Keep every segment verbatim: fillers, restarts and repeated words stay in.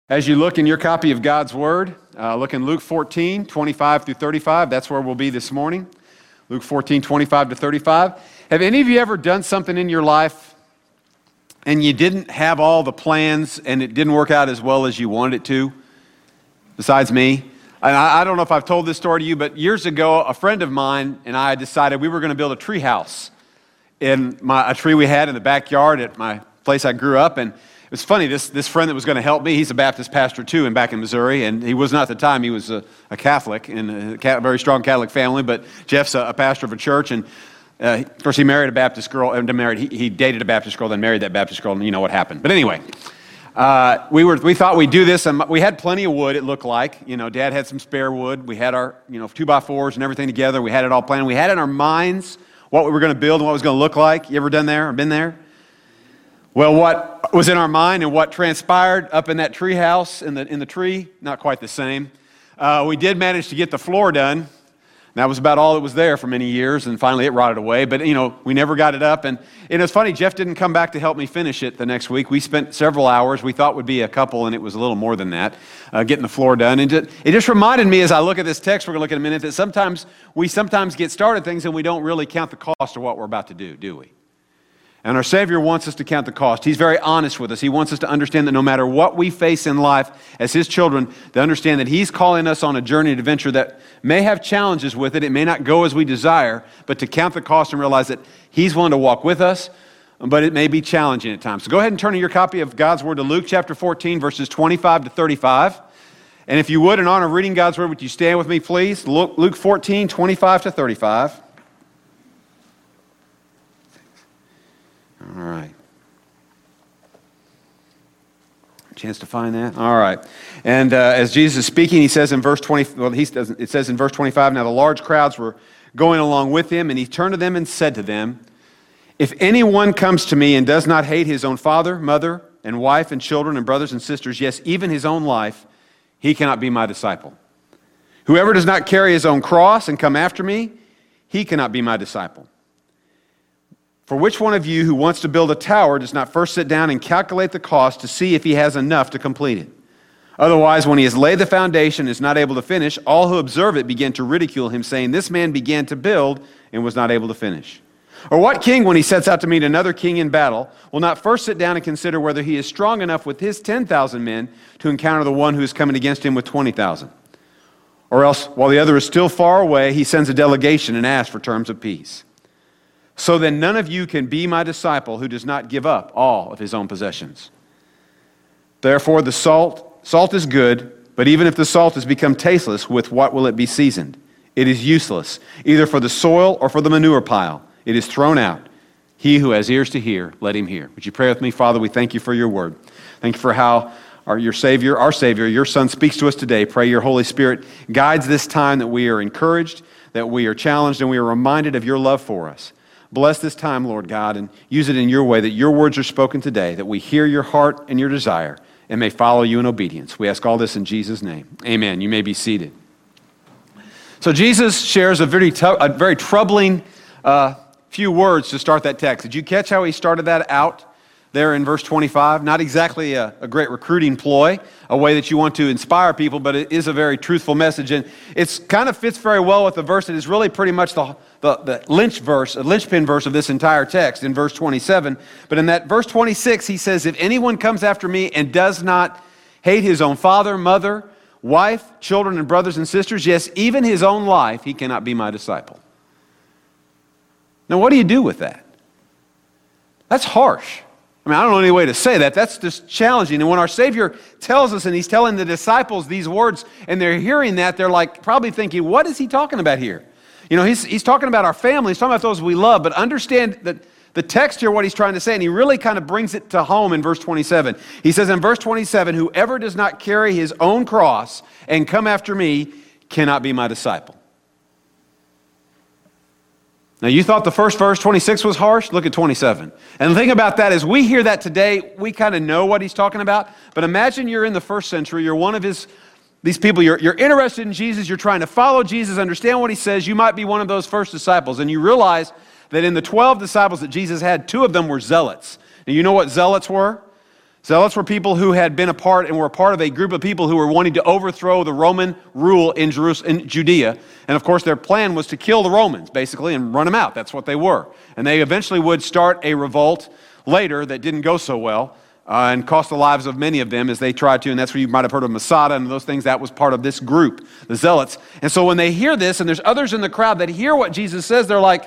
As you look in your copy of God's Word, uh, look in Luke fourteen, twenty-five through thirty-five. That's where we'll be this morning. Luke fourteen, twenty-five to thirty-five. Have any of you ever done something in your life and you didn't have all the plans and it didn't work out as well as you wanted it to? Besides me. And I, I don't know if I've told this story to you, but years ago, a friend of mine and I decided we were going to build a tree house in my, a tree we had in the backyard at my place I grew up. And it was funny, this, this friend that was going to help me, he's a Baptist pastor too, and back in Missouri, and he was not at the time, he was a, a Catholic, in a very strong Catholic family, but Jeff's a, a pastor of a church, and uh, of course he married a Baptist girl, and married, he, he dated a Baptist girl, then married that Baptist girl, and you know what happened. But anyway, uh, we were we thought we'd do this, and we had plenty of wood, it looked like. You know, Dad had some spare wood, we had our, you know, two by fours and everything together, we had it all planned, we had in our minds what we were going to build and what it was going to look like. You ever done there or been there? Well, what was in our mind and what transpired up in that tree house, in the, in the tree, not quite the same. Uh, we did manage to get the floor done. That was about all that was there for many years, and finally it rotted away. But, you know, we never got it up. And, and it was funny, Jeff didn't come back to help me finish it the next week. We spent several hours. We thought would be a couple, and it was a little more than that, uh, getting the floor done. And it, it just reminded me, as I look at this text we're going to look at in a minute, that sometimes we sometimes get started things and we don't really count the cost of what we're about to do, do we? And our Savior wants us to count the cost. He's very honest with us. He wants us to understand that no matter what we face in life as His children, to understand that He's calling us on a journey and adventure that may have challenges with it. It may not go as we desire, but to count the cost and realize that He's willing to walk with us, but it may be challenging at times. So go ahead and turn in your copy of God's Word to Luke chapter fourteen, verses twenty-five to thirty-five. And if you would, in honor of reading God's Word, would you stand with me, please? Luke fourteen, twenty-five to thirty-five. All right. Chance to find that? All right. And uh, as Jesus is speaking, he says in verse twenty, well, he doesn't, it says in verse twenty-five, now the large crowds were going along with him, and he turned to them and said to them, if anyone comes to me and does not hate his own father, mother, and wife, and children, and brothers and sisters, yes, even his own life, he cannot be my disciple. Whoever does not carry his own cross and come after me, he cannot be my disciple. For which one of you who wants to build a tower does not first sit down and calculate the cost to see if he has enough to complete it? Otherwise, when he has laid the foundation and is not able to finish, all who observe it begin to ridicule him, saying, this man began to build and was not able to finish. Or what king, when he sets out to meet another king in battle, will not first sit down and consider whether he is strong enough with his ten thousand men to encounter the one who is coming against him with twenty thousand? Or else, while the other is still far away, he sends a delegation and asks for terms of peace. So then none of you can be my disciple who does not give up all of his own possessions. Therefore the salt, salt is good, but even if the salt has become tasteless, with what will it be seasoned? It is useless, either for the soil or for the manure pile. It is thrown out. He who has ears to hear, let him hear. Would you pray with me? Father, we thank you for your word. Thank you for how our, your Savior, our Savior, your Son speaks to us today. Pray your Holy Spirit guides this time, that we are encouraged, that we are challenged, and we are reminded of your love for us. Bless this time, Lord God, and use it in your way, that your words are spoken today, that we hear your heart and your desire, and may follow you in obedience. We ask all this in Jesus' name. Amen. You may be seated. So Jesus shares a very, t- a very troubling uh, few words to start that text. Did you catch how he started that out there in verse twenty-five? Not exactly a, a great recruiting ploy, a way that you want to inspire people, but it is a very truthful message. And it kind of fits very well with the verse that is really pretty much the, the, the lynch verse, a linchpin verse of this entire text in verse twenty-seven. But in that verse twenty-six, he says, if anyone comes after me and does not hate his own father, mother, wife, children, and brothers and sisters, yes, even his own life, he cannot be my disciple. Now, what do you do with that? That's harsh. I mean, I don't know any way to say that. That's just challenging. And when our Savior tells us, and he's telling the disciples these words, and they're hearing that, they're like probably thinking, what is he talking about here? You know, he's, he's talking about our family. He's talking about those we love. But understand that the text here, what he's trying to say, and he really kind of brings it to home in verse twenty-seven. He says in verse twenty-seven, whoever does not carry his own cross and come after me cannot be my disciple. Now, you thought the first verse, twenty-six, was harsh? Look at twenty-seven. And the thing about that is, we hear that today, we kind of know what he's talking about. But imagine you're in the first century, you're one of his, these people, you're, you're interested in Jesus, you're trying to follow Jesus, understand what he says. You might be one of those first disciples. And you realize that in the twelve disciples that Jesus had, two of them were zealots. And you know what zealots were? Zealots were people who had been a part and were a part of a group of people who were wanting to overthrow the Roman rule in Jerusalem, in Judea. And of course, their plan was to kill the Romans, basically, and run them out. That's what they were. And they eventually would start a revolt later that didn't go so well uh, and cost the lives of many of them as they tried to. And that's where you might have heard of Masada and those things. That was part of this group, the Zealots. And so when they hear this, and there's others in the crowd that hear what Jesus says, they're like,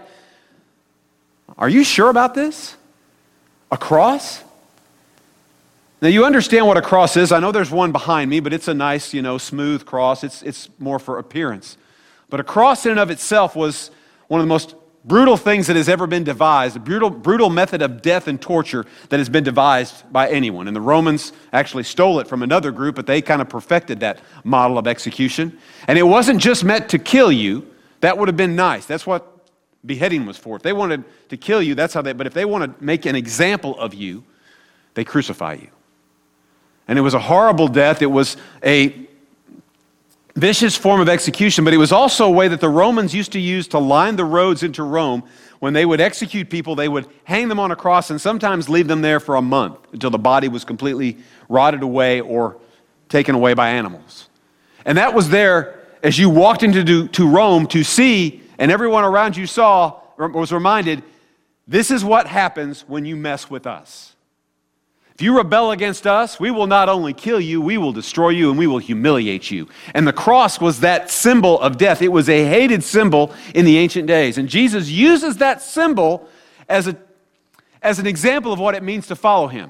are you sure about this? A cross? Now, you understand what a cross is. I know there's one behind me, but it's a nice, you know, smooth cross. It's, it's more for appearance. But a cross in and of itself was one of the most brutal things that has ever been devised, a brutal, brutal method of death and torture that has been devised by anyone. And the Romans actually stole it from another group, but they kind of perfected that model of execution. And it wasn't just meant to kill you. That would have been nice. That's what beheading was for. If they wanted to kill you, that's how they, but if they want to make an example of you, they crucify you. And it was a horrible death. It was a vicious form of execution, but it was also a way that the Romans used to use to line the roads into Rome. When they would execute people, they would hang them on a cross and sometimes leave them there for a month until the body was completely rotted away or taken away by animals. And that was there as you walked into to Rome to see, and everyone around you saw, was reminded, this is what happens when you mess with us. If you rebel against us, we will not only kill you, we will destroy you, and we will humiliate you. And the cross was that symbol of death. It was a hated symbol in the ancient days. And Jesus uses that symbol as, a, as an example of what it means to follow him.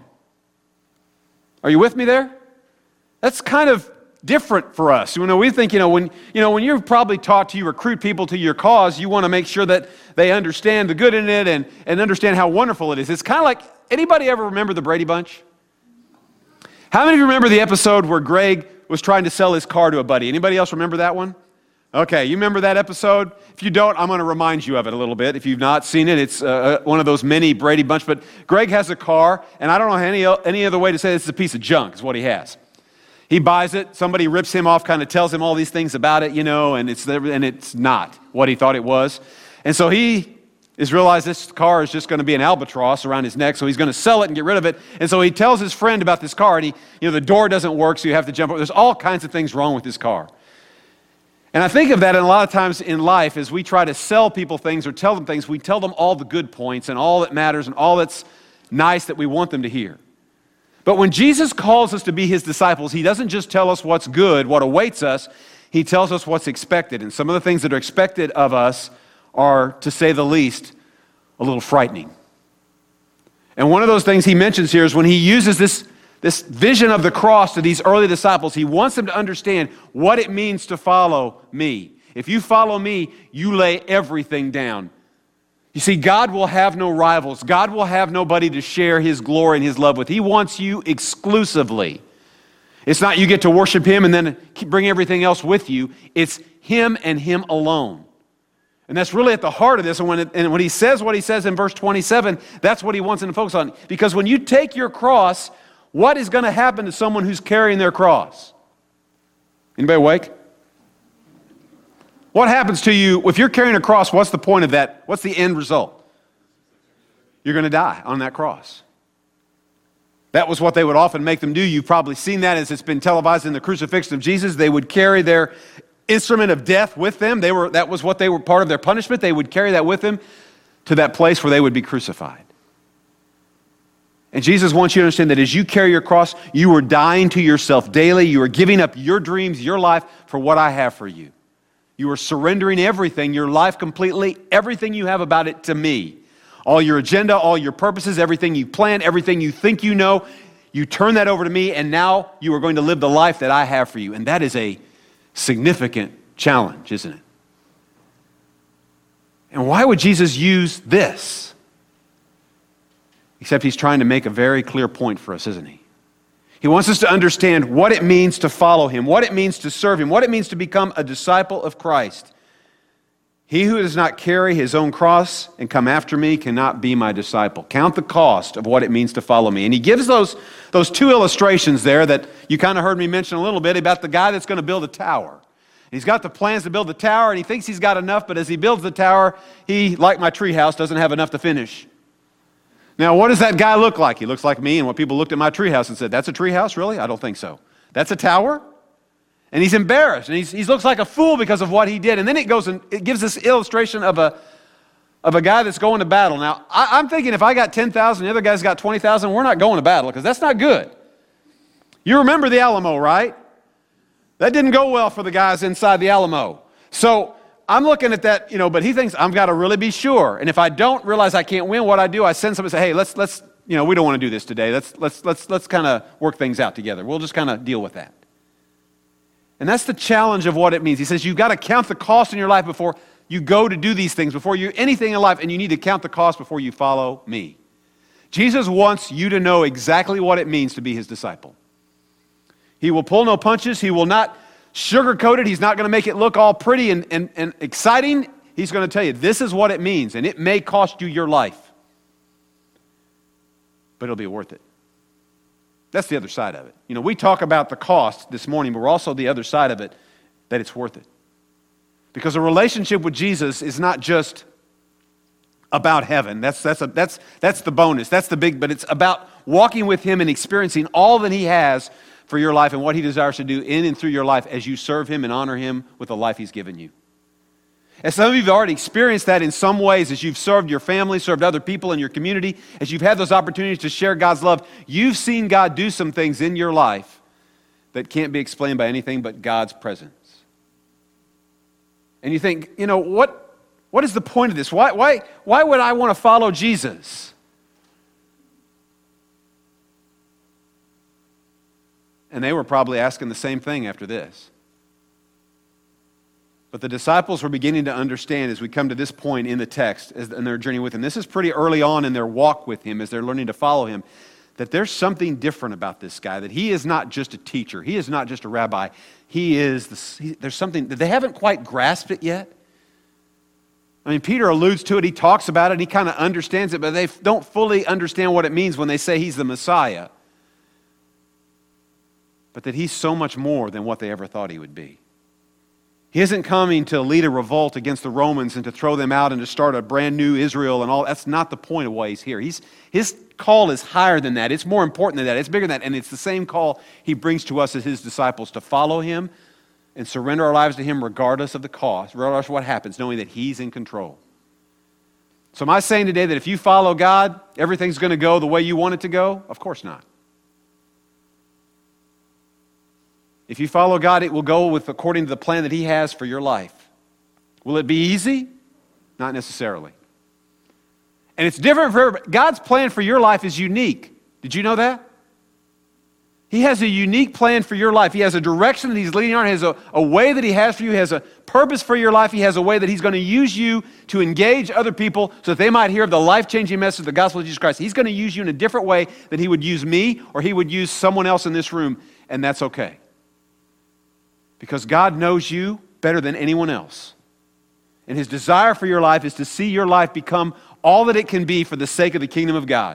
Are you with me there? That's kind of different for us. You know, we think, you know, when, you know, when you're probably taught to recruit people to your cause, you want to make sure that they understand the good in it and, and understand how wonderful it is. It's kind of like, anybody ever remember the Brady Bunch? How many of you remember the episode where Greg was trying to sell his car to a buddy? Anybody else remember that one? Okay, you remember that episode? If you don't, I'm going to remind you of it a little bit. If you've not seen it, it's uh, one of those mini Brady Bunch. But Greg has a car, and I don't know any, any other way to say this is a piece of junk is what he has. He buys it, somebody rips him off, kind of tells him all these things about it, you know, and it's and it's not what he thought it was. And so he is realized this car is just going to be an albatross around his neck, so he's going to sell it and get rid of it. And so he tells his friend about this car, and he, you know, the door doesn't work, so you have to jump over. There's all kinds of things wrong with this car. And I think of that, and a lot of times in life, as we try to sell people things or tell them things, we tell them all the good points and all that matters and all that's nice that we want them to hear. But when Jesus calls us to be his disciples, he doesn't just tell us what's good, what awaits us, he tells us what's expected. And some of the things that are expected of us are, to say the least, a little frightening. And one of those things he mentions here is when he uses this, this vision of the cross to these early disciples, he wants them to understand what it means to follow me. If you follow me, you lay everything down. You see, God will have no rivals. God will have nobody to share his glory and his love with. He wants you exclusively. It's not you get to worship him and then bring everything else with you. It's him and him alone. And that's really at the heart of this. And when, it, and when he says what he says in verse twenty-seven, that's what he wants them to focus on. Because when you take your cross, what is going to happen to someone who's carrying their cross? Anybody awake? What happens to you if you're carrying a cross? What's the point of that? What's the end result? You're going to die on that cross. That was what they would often make them do. You've probably seen that as it's been televised in the crucifixion of Jesus. They would carry their instrument of death with them. They were, that was what they were, part of their punishment. They would carry that with them to that place where they would be crucified. And Jesus wants you to understand that as you carry your cross, you are dying to yourself daily. You are giving up your dreams, your life for what I have for you. You are surrendering everything, your life completely, everything you have about it to me. All your agenda, all your purposes, everything you plan, everything you think you know, you turn that over to me, and now you are going to live the life that I have for you. And that is a significant challenge, isn't it? And why would Jesus use this? Except he's trying to make a very clear point for us, isn't he? He wants us to understand what it means to follow him, what it means to serve him, what it means to become a disciple of Christ. He who does not carry his own cross and come after me cannot be my disciple. Count the cost of what it means to follow me. And he gives those, those two illustrations there that you kind of heard me mention a little bit about the guy that's going to build a tower. He's got the plans to build the tower, and he thinks he's got enough, but as he builds the tower, he, like my tree house, doesn't have enough to finish. Now, what does that guy look like? He looks like me, and what people looked at my treehouse and said, that's a treehouse, really? I don't think so. That's a tower? And he's embarrassed, and he's, he looks like a fool because of what he did. And then it goes and it gives this illustration of a, of a guy that's going to battle. Now, I, I'm thinking if I got ten thousand, the other guy's got twenty thousand, we're not going to battle because that's not good. You remember the Alamo, right? That didn't go well for the guys inside the Alamo. So I'm looking at that, you know, but he thinks I've got to really be sure. And if I don't realize I can't win, what I do, I send somebody and say, hey, let's, let's, you know, we don't want to do this today. Let's, let's, let's, let's kind of work things out together. We'll just kind of deal with that. And that's the challenge of what it means. He says you've got to count the cost in your life before you go to do these things, before you anything in life, and you need to count the cost before you follow me. Jesus wants you to know exactly what it means to be his disciple. He will pull no punches. He will not sugarcoat it. He's not going to make it look all pretty and, and, and exciting. He's going to tell you this is what it means, and it may cost you your life, but it'll be worth it. That's the other side of it. You know, we talk about the cost this morning, but we're also the other side of it, that it's worth it. Because a relationship with Jesus is not just about heaven. That's, that's, a, that's, that's the bonus. That's the big, but it's about walking with him and experiencing all that he has for your life and what he desires to do in and through your life as you serve him and honor him with the life he's given you. And some of you have already experienced that in some ways as you've served your family, served other people in your community, as you've had those opportunities to share God's love. You've seen God do some things in your life that can't be explained by anything but God's presence. And you think, you know, what, what is the point of this? Why, why, why would I want to follow Jesus? And they were probably asking the same thing after this. But the disciples were beginning to understand as we come to this point in the text as in their journey with him. This is pretty early on in their walk with him as they're learning to follow him, that there's something different about this guy, that he is not just a teacher. He is not just a rabbi. He is, the, he, there's something that they haven't quite grasped it yet. I mean, Peter alludes to it. He talks about it. He kind of understands it, but they don't fully understand what it means when they say he's the Messiah. But that he's so much more than what they ever thought he would be. He isn't coming to lead a revolt against the Romans and to throw them out and to start a brand new Israel and all. That's not the point of why he's here. He's, his call is higher than that. It's more important than that. It's bigger than that. And it's the same call he brings to us as his disciples, to follow him and surrender our lives to him regardless of the cost, regardless of what happens, knowing that he's in control. So am I saying today that if you follow God, everything's going to go the way you want it to go? Of course not. If you follow God, it will go with according to the plan that he has for your life. Will it be easy? Not necessarily. And it's different for everybody. God's plan for your life is unique. Did you know that? He has a unique plan for your life. He has a direction that he's leading on. He has a, a way that he has for you. He has a purpose for your life. He has a way that he's going to use you to engage other people so that they might hear the life-changing message of the gospel of Jesus Christ. He's going to use you in a different way than he would use me or he would use someone else in this room, and that's okay. Because God knows you better than anyone else. And his desire for your life is to see your life become all that it can be for the sake of the kingdom of God.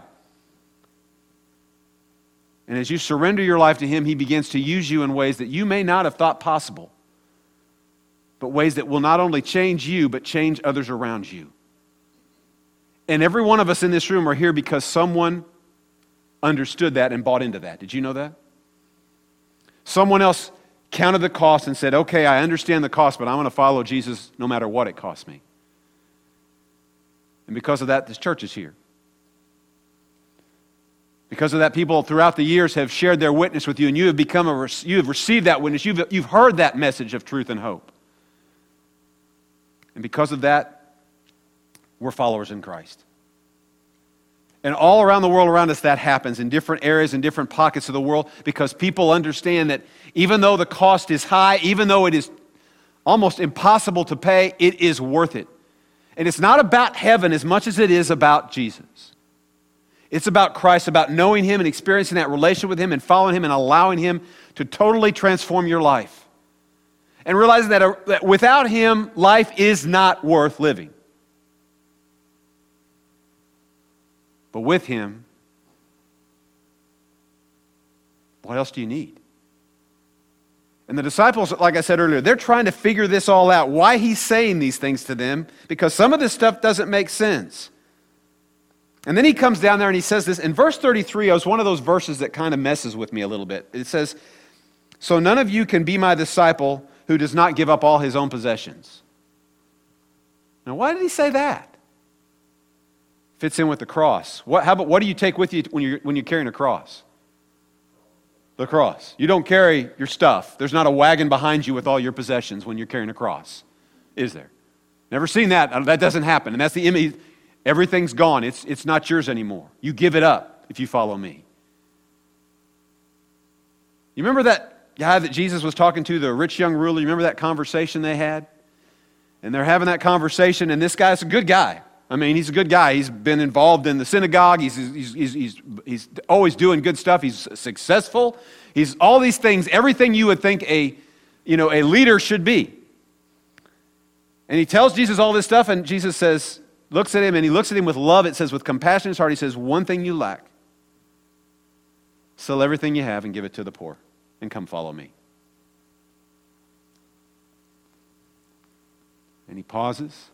And as you surrender your life to him, he begins to use you in ways that you may not have thought possible, but ways that will not only change you, but change others around you. And every one of us in this room are here because someone understood that and bought into that. Did you know that? Someone else counted the cost and said, okay, I understand the cost, but I'm going to follow Jesus no matter what it costs me. And because of that, this church is here. Because of that, people throughout the years have shared their witness with you, and you have become a, you have received that witness. You've, you've heard that message of truth and hope. And because of that, we're followers in Christ. And all around the world around us, that happens in different areas, in different pockets of the world, because people understand that even though the cost is high, even though it is almost impossible to pay, it is worth it. And it's not about heaven as much as it is about Jesus. It's about Christ, about knowing him and experiencing that relationship with him and following him and allowing him to totally transform your life. And realizing that, uh, that without him, life is not worth living. But with him, what else do you need? And the disciples, like I said earlier, they're trying to figure this all out, why he's saying these things to them, because some of this stuff doesn't make sense. And then he comes down there and he says this. In verse thirty-three, it was one of those verses that kind of messes with me a little bit. It says, so none of you can be my disciple who does not give up all his own possessions. Now, why did he say that? Fits in with the cross. What, how about, what do you take with you when you're, when you're carrying a cross? The cross. You don't carry your stuff. There's not a wagon behind you with all your possessions when you're carrying a cross, is there? Never seen that. That doesn't happen. And that's the image. Everything's gone. It's, it's not yours anymore. You give it up if you follow me. You remember that guy that Jesus was talking to, the rich young ruler? You remember that conversation they had? And they're having that conversation, and this guy's a good guy. I mean, he's a good guy. He's been involved in the synagogue. He's, he's, he's, he's, he's always doing good stuff. He's successful. He's all these things, everything you would think a, you know, a leader should be. And he tells Jesus all this stuff, and Jesus says, looks at him, and he looks at him with love. It says, with compassion in his heart, he says, one thing you lack. Sell everything you have and give it to the poor, and come follow me. And he pauses.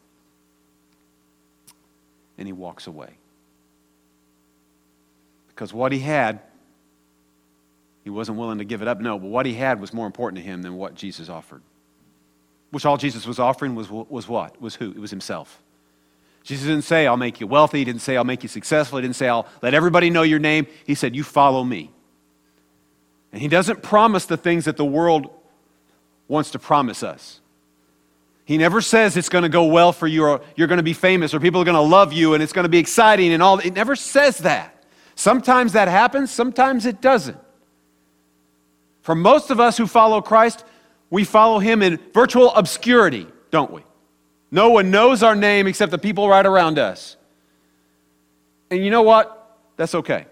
And he walks away. Because what he had, he wasn't willing to give it up. No, but what he had was more important to him than what Jesus offered. Which all Jesus was offering was, was what? Was who? It was himself. Jesus didn't say, I'll make you wealthy. He didn't say, I'll make you successful. He didn't say, I'll let everybody know your name. He said, you follow me. And he doesn't promise the things that the world wants to promise us. He never says it's going to go well for you, or you're going to be famous, or people are going to love you, and it's going to be exciting and all. It never says that. Sometimes that happens, sometimes it doesn't. For most of us who follow Christ, we follow him in virtual obscurity, don't we? No one knows our name except the people right around us. And you know what? That's okay.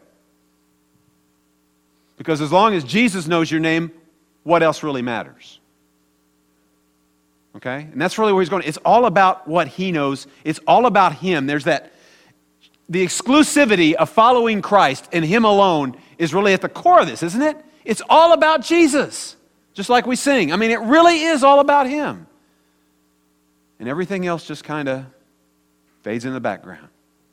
Because as long as Jesus knows your name, what else really matters? Okay? And that's really where he's going. It's all about what he knows. It's all about him. There's that, the exclusivity of following Christ and him alone is really at the core of this, isn't it? It's all about Jesus, just like we sing. I mean, it really is all about him. And everything else just kind of fades in the background.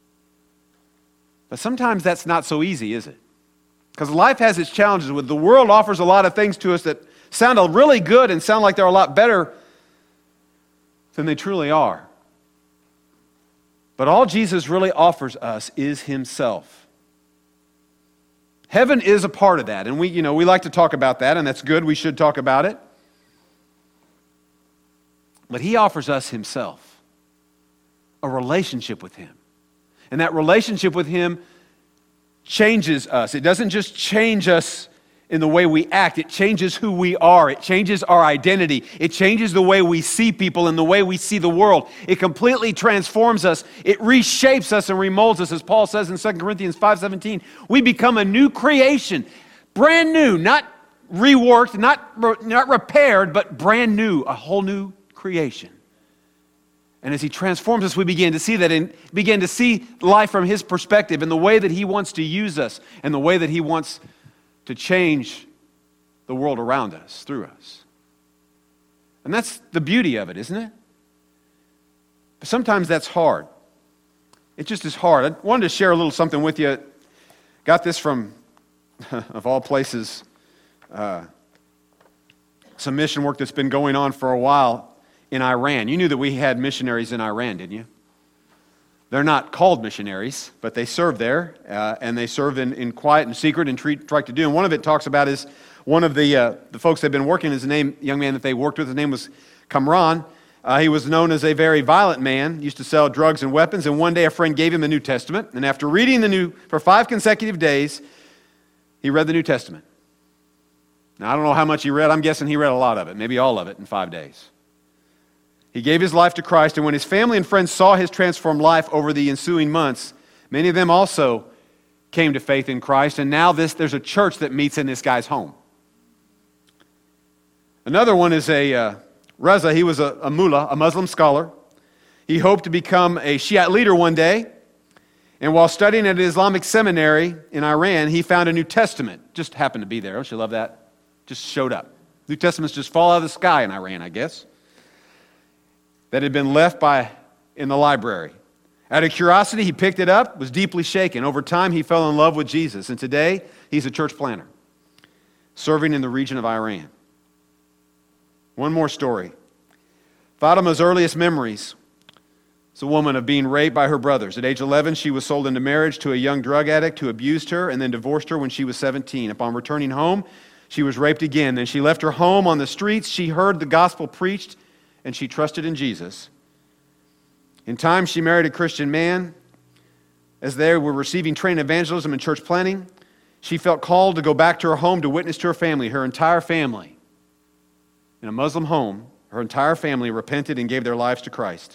But sometimes that's not so easy, is it? Because life has its challenges. With the world offers a lot of things to us that sound really good and sound like they're a lot better than they truly are. But all Jesus really offers us is himself. Heaven is a part of that, and we, you know, we like to talk about that, and that's good. We should talk about it. But he offers us himself, a relationship with him. And that relationship with him changes us. It doesn't just change us in the way we act. It changes who we are. It changes our identity. It changes the way we see people and the way we see the world. It completely transforms us. It reshapes us and remolds us. As Paul says in Second Corinthians five seventeen, we become a new creation. Brand new, not reworked, not, not repaired, but brand new, a whole new creation. And as he transforms us, we begin to see that and begin to see life from his perspective and the way that he wants to use us and the way that he wants to change the world around us, through us. And that's the beauty of it, isn't it? But sometimes that's hard. It just is hard. I wanted to share a little something with you. Got this from, of all places, uh, some mission work that's been going on for a while in Iran. You knew that we had missionaries in Iran, didn't you? They're not called missionaries, but they serve there, uh, and they serve in, in quiet and secret and treat, try to do. And one of it talks about is one of the uh, the folks they've been working, his name, young man that they worked with, his name was Kamran. Uh, he was known as a very violent man, used to sell drugs and weapons, and one day a friend gave him the New Testament, and after reading the New, for five consecutive days, he read the New Testament. Now, I don't know how much he read. I'm guessing he read a lot of it, maybe all of it in five days. He gave his life to Christ, and when his family and friends saw his transformed life over the ensuing months, many of them also came to faith in Christ, and now this, there's a church that meets in this guy's home. Another one is a uh, Reza. He was a, a mullah, a Muslim scholar. He hoped to become a Shiite leader one day, and while studying at an Islamic seminary in Iran, he found a New Testament. Just happened to be there. Don't you love that? Just showed up. New Testaments just fall out of the sky in Iran, I guess, that had been left by in the library. Out of curiosity, he picked it up, was deeply shaken. Over time, he fell in love with Jesus, and today, he's a church planter, serving in the region of Iran. One more story. Fatima's earliest memories is a woman of being raped by her brothers. At age eleven, she was sold into marriage to a young drug addict who abused her and then divorced her when she was seventeen. Upon returning home, she was raped again. Then she left her home on the streets. She heard the gospel preached, and she trusted in Jesus. In time, she married a Christian man. As they were receiving training in evangelism and church planting, she felt called to go back to her home to witness to her family. Her entire family, in a Muslim home, her entire family repented and gave their lives to Christ.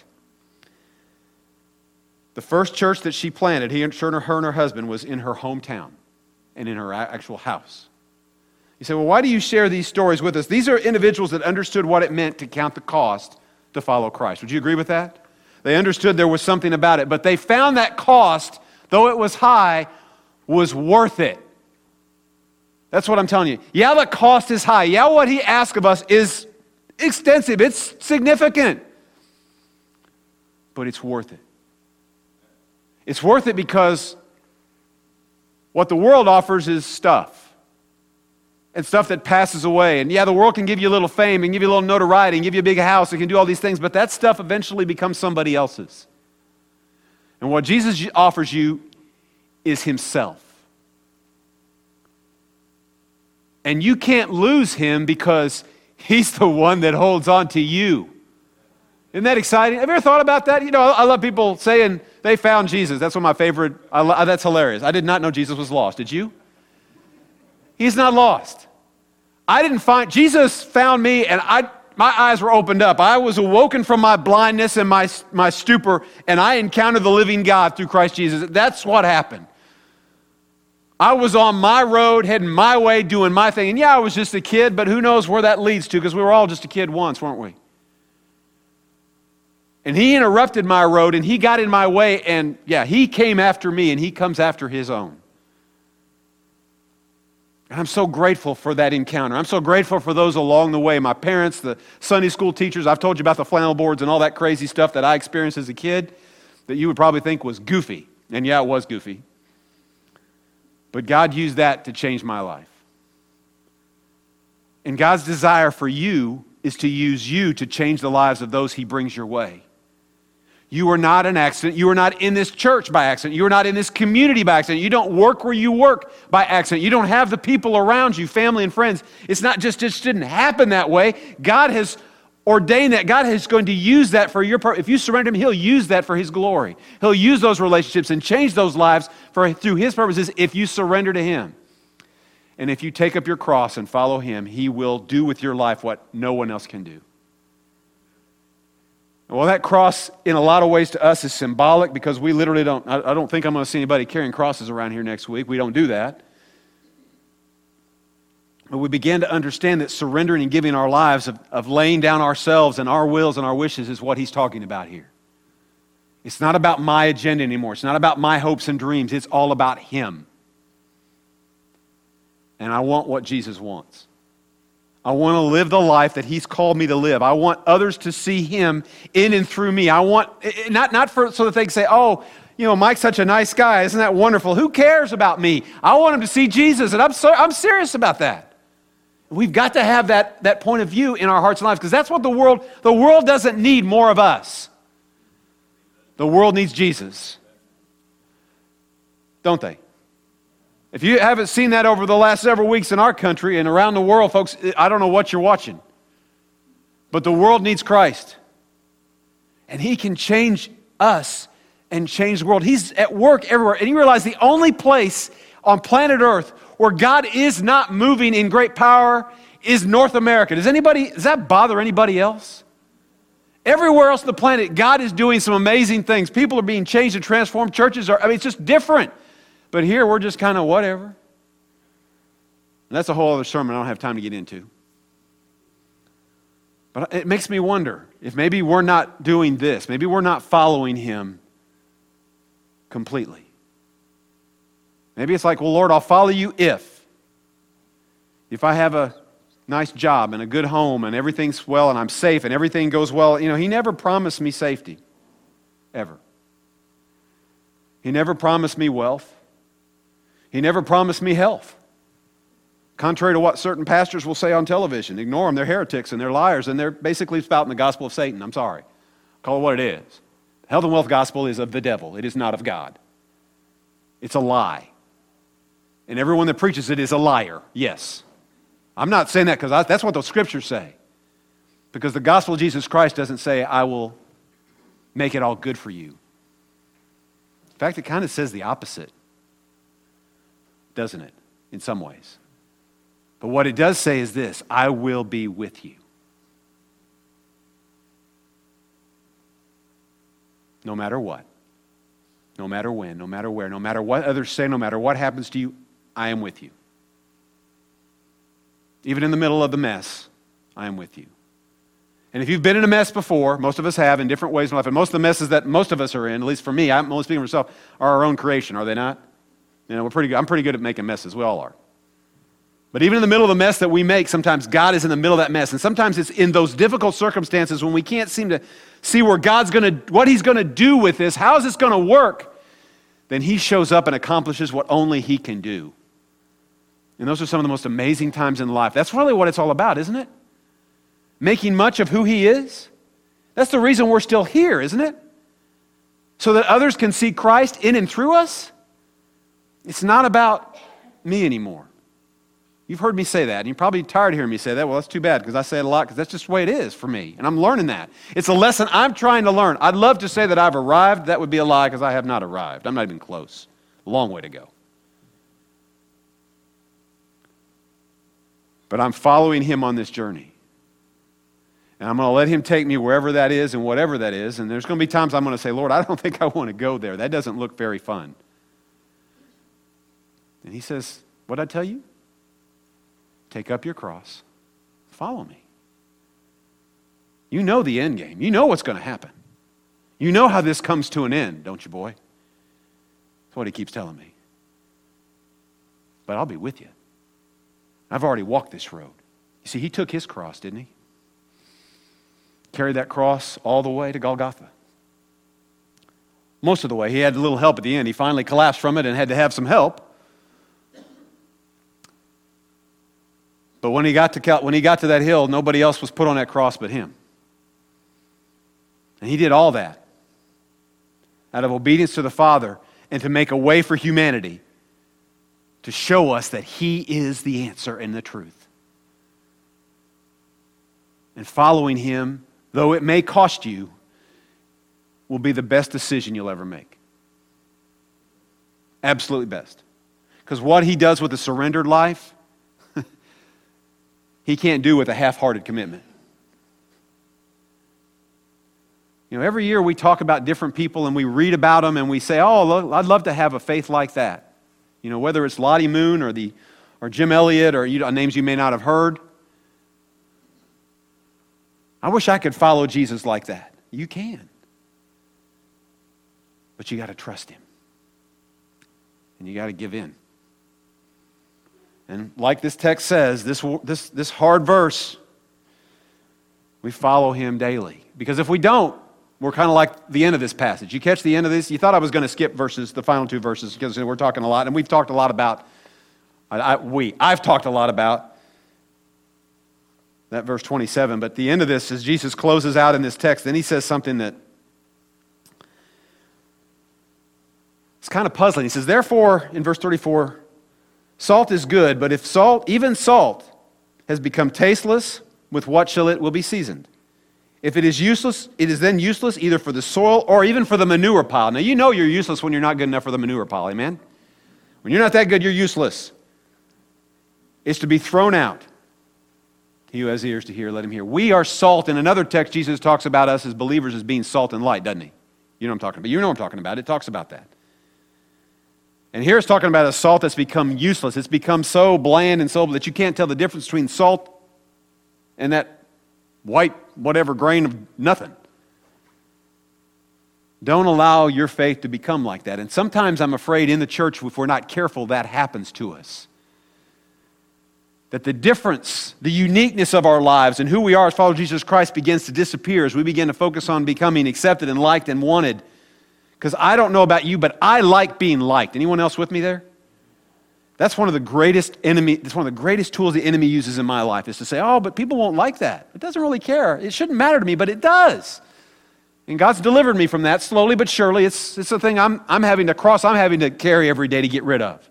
The first church that she planted, he and her and her husband, was in her hometown and in her actual house. You say, well, why do you share these stories with us? These are individuals that understood what it meant to count the cost to follow Christ. Would you agree with that? They understood there was something about it, but they found that cost, though it was high, was worth it. That's what I'm telling you. Yeah, the cost is high. Yeah, what he asks of us is extensive. It's significant. But it's worth it. It's worth it because what the world offers is stuff. And stuff that passes away. And yeah, the world can give you a little fame and give you a little notoriety and give you a big house. It can do all these things, but that stuff eventually becomes somebody else's. And what Jesus offers you is himself. And you can't lose him because he's the one that holds on to you. Isn't that exciting? Have you ever thought about that? You know, I love people saying they found Jesus. That's one of my favorite. I lo- that's hilarious. I did not know Jesus was lost. Did you? He's not lost. I didn't find, Jesus found me and I, my eyes were opened up. I was awoken from my blindness and my, my stupor, and I encountered the living God through Christ Jesus. That's what happened. I was on my road, heading my way, doing my thing. And yeah, I was just a kid, but who knows where that leads to, because we were all just a kid once, weren't we? And he interrupted my road and he got in my way, and yeah, he came after me and he comes after his own. And I'm so grateful for that encounter. I'm so grateful for those along the way. My parents, the Sunday school teachers. I've told you about the flannel boards and all that crazy stuff that I experienced as a kid that you would probably think was goofy. And yeah, it was goofy. But God used that to change my life. And God's desire for you is to use you to change the lives of those he brings your way. You are not an accident. You are not in this church by accident. You are not in this community by accident. You don't work where you work by accident. You don't have the people around you, family and friends. It's not just, it just didn't happen that way. God has ordained that. God is going to use that for your purpose. If you surrender him, he'll use that for his glory. He'll use those relationships and change those lives for through his purposes if you surrender to him. And if you take up your cross and follow him, he will do with your life what no one else can do. Well, that cross, in a lot of ways to us, is symbolic because we literally don't, I, I don't think I'm going to see anybody carrying crosses around here next week. We don't do that. But we begin to understand that surrendering and giving our lives, of, of laying down ourselves and our wills and our wishes is what he's talking about here. It's not about my agenda anymore. It's not about my hopes and dreams. It's all about him. And I want what Jesus wants. I want to live the life that he's called me to live. I want others to see him in and through me. I want, not, not for so that they can say, oh, you know, Mike's such a nice guy. Isn't that wonderful? Who cares about me? I want him to see Jesus, and I'm so, I'm serious about that. We've got to have that, that point of view in our hearts and lives, because that's what the world, the world doesn't need more of us. The world needs Jesus. Don't they? If you haven't seen that over the last several weeks in our country and around the world, folks, I don't know what you're watching. But the world needs Christ. And he can change us and change the world. He's at work everywhere. And you realize the only place on planet Earth where God is not moving in great power is North America. Does anybody, does that bother anybody else? Everywhere else on the planet, God is doing some amazing things. People are being changed and transformed. Churches are, I mean, it's just different. But here, we're just kind of whatever. And that's a whole other sermon I don't have time to get into. But it makes me wonder if maybe we're not doing this. Maybe we're not following him completely. Maybe it's like, well, Lord, I'll follow you if. If I have a nice job and a good home and everything's well and I'm safe and everything goes well. You know, he never promised me safety. Ever. He never promised me wealth. He never promised me health. Contrary to what certain pastors will say on television, ignore them, they're heretics and they're liars and they're basically spouting the gospel of Satan. I'm sorry. Call it what it is. The health and wealth gospel is of the devil. It is not of God. It's a lie. And everyone that preaches it is a liar. Yes. I'm not saying that because that's what the scriptures say. Because the gospel of Jesus Christ doesn't say, I will make it all good for you. In fact, it kind of says the opposite, doesn't it, in some ways? But what it does say is this, I will be with you. No matter what, no matter when, no matter where, no matter what others say, no matter what happens to you, I am with you. Even in the middle of the mess, I am with you. And if you've been in a mess before, most of us have in different ways in life, and most of the messes that most of us are in, at least for me, I'm only speaking for myself, are our own creation, are they not? You know, we're pretty good. I'm pretty good at making messes. We all are. But even in the middle of the mess that we make, sometimes God is in the middle of that mess. And sometimes it's in those difficult circumstances when we can't seem to see where God's going to, what he's going to do with this, how is this going to work, then he shows up and accomplishes what only he can do. And those are some of the most amazing times in life. That's really what it's all about, isn't it? Making much of who he is. That's the reason we're still here, isn't it? So that others can see Christ in and through us. It's not about me anymore. You've heard me say that, and you're probably tired of hearing me say that. Well, that's too bad, because I say it a lot, because that's just the way it is for me, and I'm learning that. It's a lesson I'm trying to learn. I'd love to say that I've arrived. That would be a lie, because I have not arrived. I'm not even close. A long way to go. But I'm following him on this journey. And I'm going to let him take me wherever that is and whatever that is, and there's going to be times I'm going to say, Lord, I don't think I want to go there. That doesn't look very fun. And he says, what'd I tell you? Take up your cross. Follow me. You know the end game. You know what's going to happen. You know how this comes to an end, don't you, boy? That's what he keeps telling me. But I'll be with you. I've already walked this road. You see, he took his cross, didn't he? Carried that cross all the way to Golgotha. Most of the way. He had a little help at the end. He finally collapsed from it and had to have some help. But when he got to when he got to that hill, nobody else was put on that cross but him. And he did all that out of obedience to the Father and to make a way for humanity to show us that he is the answer and the truth. And following him, though it may cost you, will be the best decision you'll ever make. Absolutely best. Because what he does with a surrendered life, he can't do with a half-hearted commitment. You know, every year we talk about different people and we read about them and we say, oh, I'd love to have a faith like that. You know, whether it's Lottie Moon or the or Jim Elliott or you, names you may not have heard. I wish I could follow Jesus like that. You can. But you got to trust him. And you got to give in. And like this text says, this, this, this hard verse, we follow him daily. Because if we don't, we're kind of like the end of this passage. You catch the end of this? You thought I was going to skip verses, the final two verses, because we're talking a lot, and we've talked a lot about, I, I, we, I've talked a lot about that verse twenty-seven. But the end of this, as Jesus closes out in this text, then he says something that it's kind of puzzling. He says, therefore, in verse thirty-four, salt is good, but if salt, even salt, has become tasteless, with what shall it will be seasoned? If it is useless, it is then useless either for the soil or even for the manure pile. Now, you know you're useless when you're not good enough for the manure pile, amen? When you're not that good, you're useless. It's to be thrown out. He who has ears to hear, let him hear. We are salt. In another text, Jesus talks about us as believers as being salt and light, doesn't he? You know what I'm talking about. You know what I'm talking about. It talks about that. And here it's talking about a salt that's become useless. It's become so bland and so that you can't tell the difference between salt and that white whatever grain of nothing. Don't allow your faith to become like that. And sometimes I'm afraid in the church, if we're not careful, that happens to us. That the difference, the uniqueness of our lives and who we are as followers of Jesus Christ begins to disappear as we begin to focus on becoming accepted and liked and wanted. Because I don't know about you, but I like being liked. Anyone else with me there? That's one of the greatest enemy, it's one of the greatest tools the enemy uses in my life, is to say, oh, but people won't like that. It doesn't really care. It shouldn't matter to me, but it does. And God's delivered me from that slowly but surely. It's, it's a thing I'm, I'm having to cross, I'm having to carry every day to get rid of.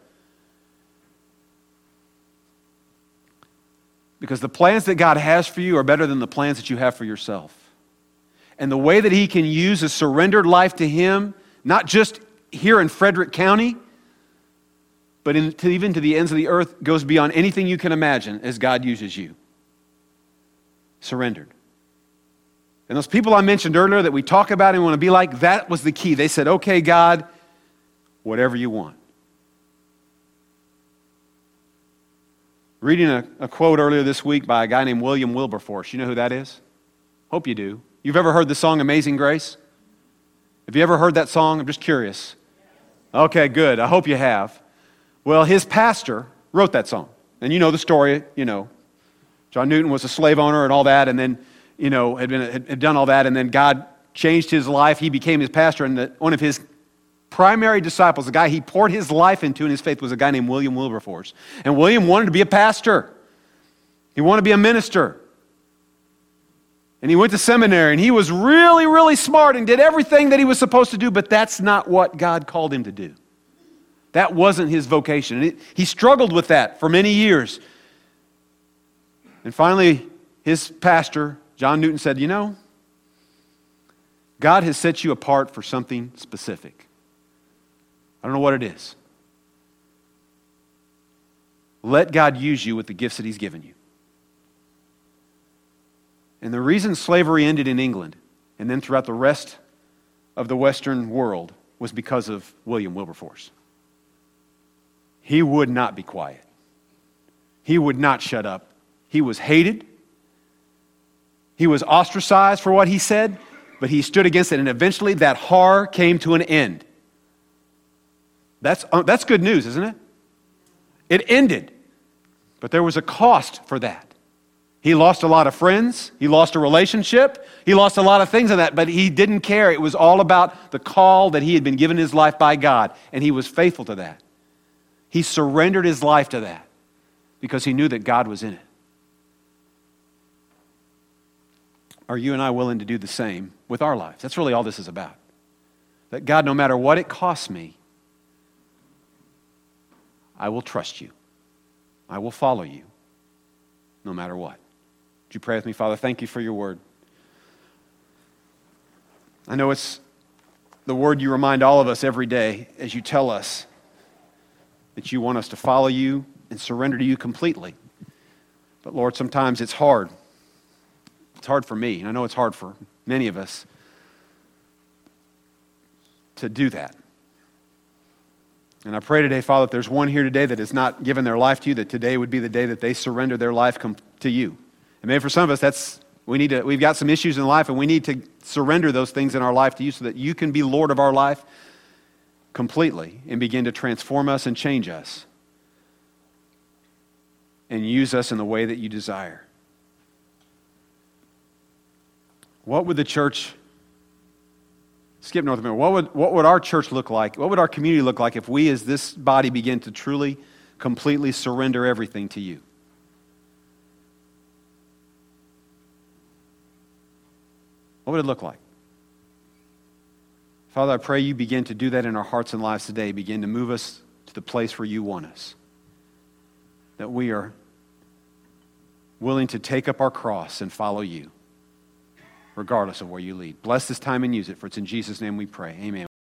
Because the plans that God has for you are better than the plans that you have for yourself. And the way that he can use a surrendered life to him, not just here in Frederick County, but in, to, even to the ends of the earth, goes beyond anything you can imagine as God uses you. Surrendered. And those people I mentioned earlier that we talk about and want to be like, that was the key. They said, okay, God, whatever you want. Reading a, a quote earlier this week by a guy named William Wilberforce. You know who that is? Hope you do. You've ever heard the song Amazing Grace? Have you ever heard that song? I'm just curious. Okay, good. I hope you have. Well, his pastor wrote that song. And you know the story, you know. John Newton was a slave owner and all that, and then, you know, had, been, had, had done all that, and then God changed his life. He became his pastor, and the, one of his primary disciples, the guy he poured his life into in his faith, was a guy named William Wilberforce. And William wanted to be a pastor. He wanted to be a minister. And he went to seminary, and he was really, really smart and did everything that he was supposed to do, but that's not what God called him to do. That wasn't his vocation. And it, he struggled with that for many years. And finally, his pastor, John Newton, said, you know, God has set you apart for something specific. I don't know what it is. Let God use you with the gifts that he's given you. And the reason slavery ended in England and then throughout the rest of the Western world was because of William Wilberforce. He would not be quiet. He would not shut up. He was hated. He was ostracized for what he said, but he stood against it, and eventually that horror came to an end. That's, uh, that's good news, isn't it? It ended, but there was a cost for that. He lost a lot of friends. He lost a relationship. He lost a lot of things in that, but he didn't care. It was all about the call that he had been given his life by God, and he was faithful to that. He surrendered his life to that because he knew that God was in it. Are you and I willing to do the same with our lives? That's really all this is about. That God, no matter what it costs me, I will trust you. I will follow you, no matter what. Would you pray with me, Father? Thank you for your word. I know it's the word you remind all of us every day as you tell us that you want us to follow you and surrender to you completely. But Lord, sometimes it's hard. It's hard for me, and I know it's hard for many of us to do that. And I pray today, Father, if there's one here today that has not given their life to you, that today would be the day that they surrender their life com- to you. And maybe for some of us, that's we need to. We've got some issues in life, and we need to surrender those things in our life to you so that you can be Lord of our life completely and begin to transform us and change us and use us in the way that you desire. What would the church, skip North America, what would, what would our church look like? What would our community look like if we as this body begin to truly, completely surrender everything to you? What would it look like? Father, I pray you begin to do that in our hearts and lives today. Begin to move us to the place where you want us. That we are willing to take up our cross and follow you, regardless of where you lead. Bless this time and use it, for it's in Jesus' name we pray. Amen.